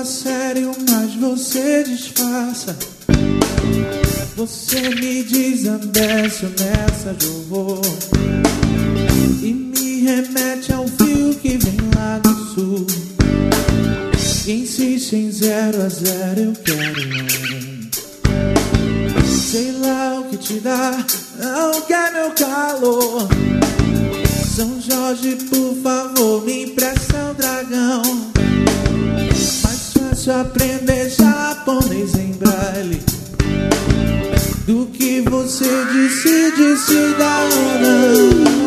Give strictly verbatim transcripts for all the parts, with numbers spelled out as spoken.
sério, mas você disfarça. Você me desabece nessa de eu vou e me remete ao fio que vem lá do sul. Insiste em zero a zero, eu quero um. Sei lá o que te dá, não quer meu calor. São Jorge, por favor, me empresta o dragão. Mais fácil aprender japonês em braille do que você decide se dá ou não.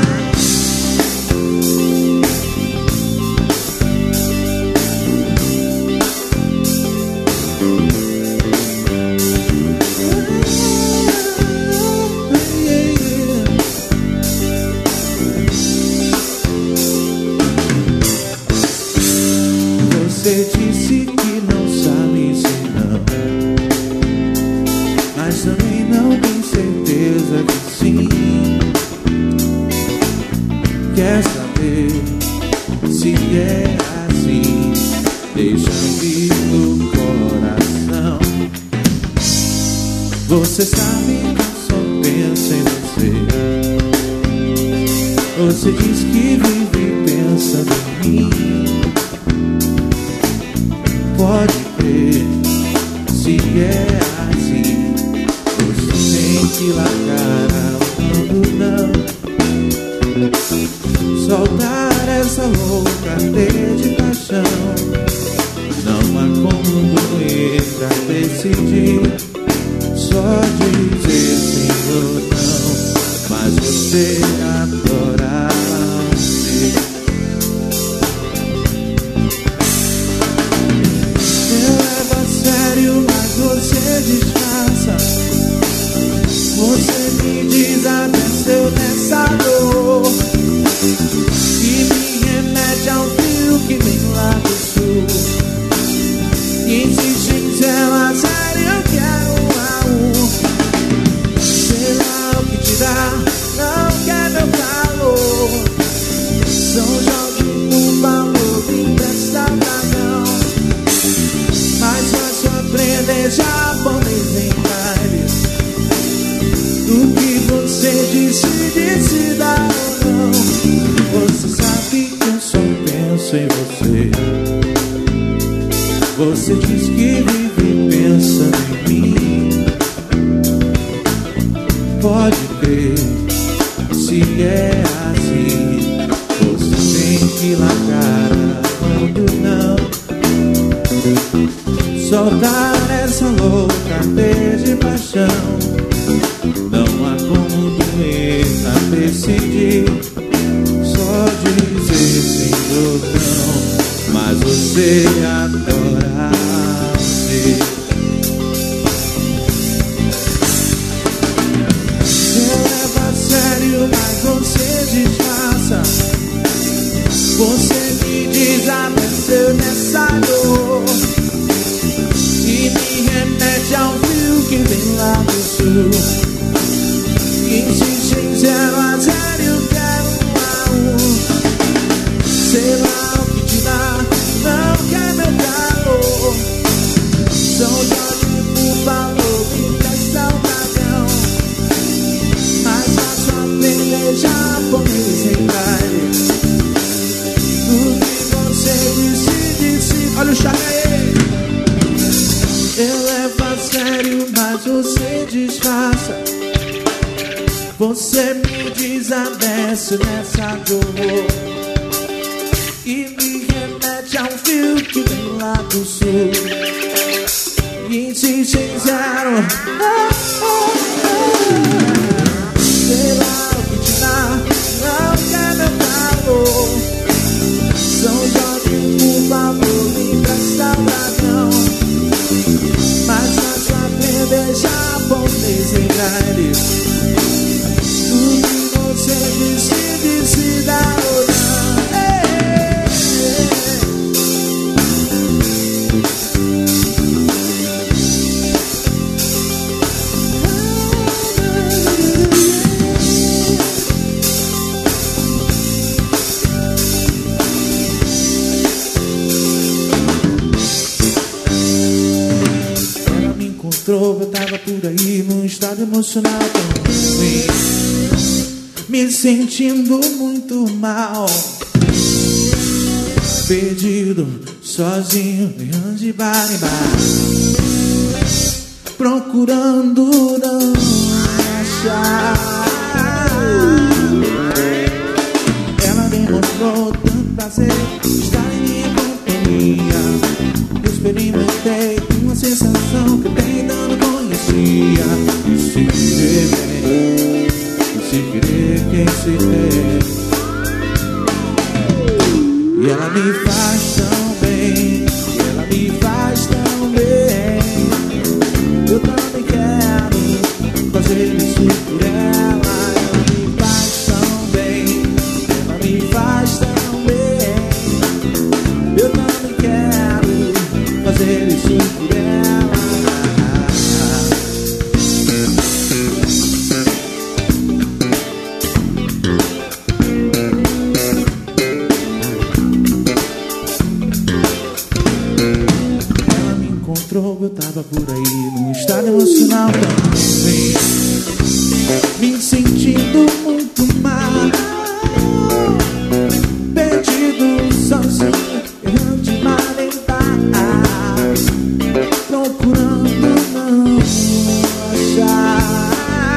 Você disse que não sabe se não, mas também não tem certeza que sim. Quer saber se é assim? Deixa vir no coração. Você sabe que eu só penso em você. Você diz que vive pensando em mim. Pode crer, se é assim, você tem que largar o mundo, não. Soltar essa louca de paixão. Não há como doer pra decidir. Só dizer sim ou não. Mas você adora você. Mas você disfarça. Você me desabeceu nessa dor e me remete ao fio que vem lá do sul. Insiste em zero a zero, eu quero um a um. Sei lá o que te dá, não quer meu calor. São Jorge, por favor, me empresta dragão. Mais fácil aprender japonês em baile do que você decide se dá ou não. Você sabe que eu só penso em você. Você diz que vive pensando em mim. Pode crer, se é assim, você tem que largar quando não. Soltar essa louca de paixão. Não há como doer a decidir. Só dizer sim ou não. Mas você adora você. Eu levo a sério, mas você disfarça. Você me desabeceu nessa dor e me remete ao fio que vem lá do sul. Insiste em zero a zero, eu quero um a um. Sei lá o que te dá, não quer meu calor. São Jorge, por favor, me empresta o dragão. Mais fácil aprender japonês em baile do que você decide se... Olha o charme aí. Eu levo a sério, mas você disfarça. Você me desabece nessa dor e me remete a um fio que vem lá do sul. Insiste em zero. Oh, oh, oh. Sei lá o que te dá, não quer meu calor. São Jorge, por favor, me empresta o dragão. Mas fácil aprender japonês em baile do que você decide se dá ou não. Ei, ei, ei. estado emocional tão ruim, me sentindo muito mal, perdido, sozinho, de bar em bar, procurando não achar. Ela demonstrou tanto prazer estar em minha companhia. Eu experimentei uma sensação que até então não conhecia. E se querer bem, e se querer quem se tem. E ela me faz tão bem, e ela me faz tão bem. Eu também quero fazer isso por ela. Ela me faz tão bem, ela me faz tão bem. Eu também quero fazer isso por ela. Eu tava por aí num estado emocional também, me sentindo muito mal, perdido, sozinho, errando de mar em bar, procurando não achar.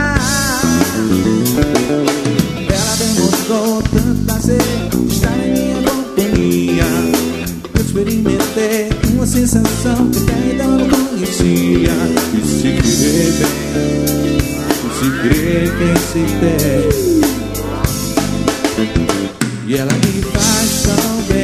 Ela demonstrou tanto prazer estar em minha companhia. Eu experimentei uma sensação que até então não conhecia. E se querer bem, e se querer quem se tem. E ela me faz tão bem.